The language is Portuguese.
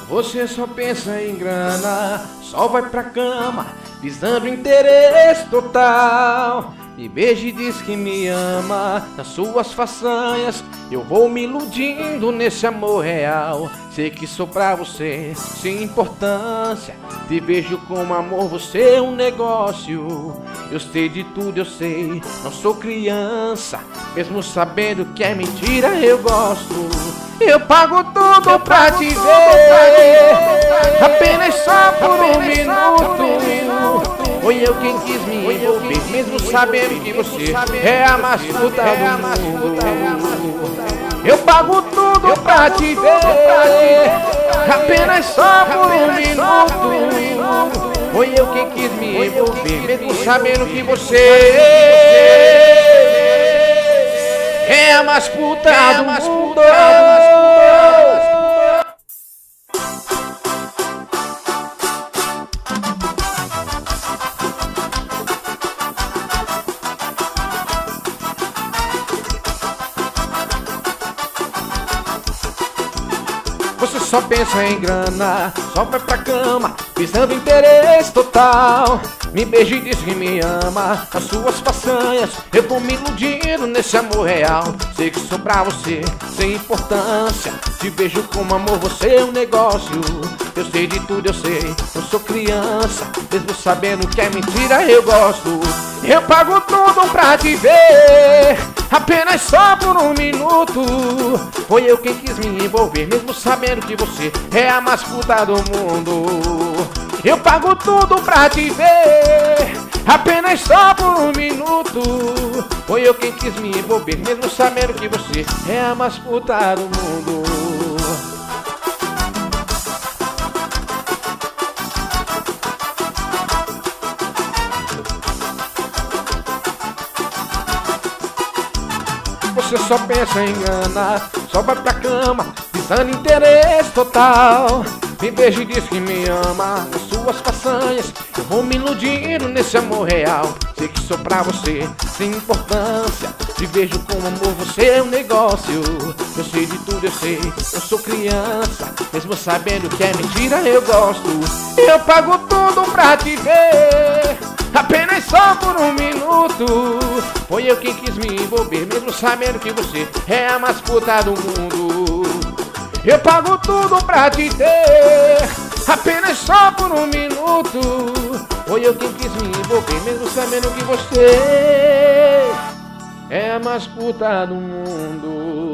Você só pensa em grana, só vai pra cama, visando interesse total. Me beija e diz que me ama, nas suas façanhas eu vou me iludindo nesse amor real. Sei que sou pra você, sem importância, te vejo como amor, você é um negócio. Eu sei de tudo, eu sei, não sou criança, mesmo sabendo que é mentira eu gosto. Eu pago tudo pra te ver, apenas só por um minuto. Foi eu quem quis me envolver, mesmo sabendo que você é a mais puta do mundo. Eu pago tudo pra te ver, apenas só por um minuto. Foi eu quem quis me envolver, mesmo sabendo que você é a mais puta do mundo. Você só pensa em grana, só vai pra cama, visando interesse total. Me beija e diz que me ama, as suas façanhas eu vou me iludindo nesse amor real. Sei que sou pra você, sem importância, te vejo como amor, você é um negócio. Eu sei de tudo, eu sei, eu sou criança, mesmo sabendo que é mentira eu gosto. Eu pago tudo pra te ver, apenas só por um minuto. Foi eu quem quis me envolver, mesmo sabendo que você é a mais puta do mundo. Eu pago tudo pra te ver, apenas só por um minuto. Foi eu quem quis me envolver, mesmo sabendo que você é a mais puta do mundo. Você só pensa em grana, só vai pra cama, visando interesse total. Me beija e diz que me ama, nas suas façanhas eu vou me iludindo nesse amor real. Sei que sou pra você, sem importância, te vejo como amor, você é um negócio. Eu sei de tudo, eu sei, eu sou criança, mesmo sabendo que é mentira eu gosto. Eu pago tudo pra te ver, apenas só por um minuto. Foi eu quem quis me envolver, mesmo sabendo que você é a mais puta do mundo. Eu pago tudo pra te ter, apenas só por um minuto. Foi eu quem quis me envolver, mesmo sabendo que você é a mais puta do mundo.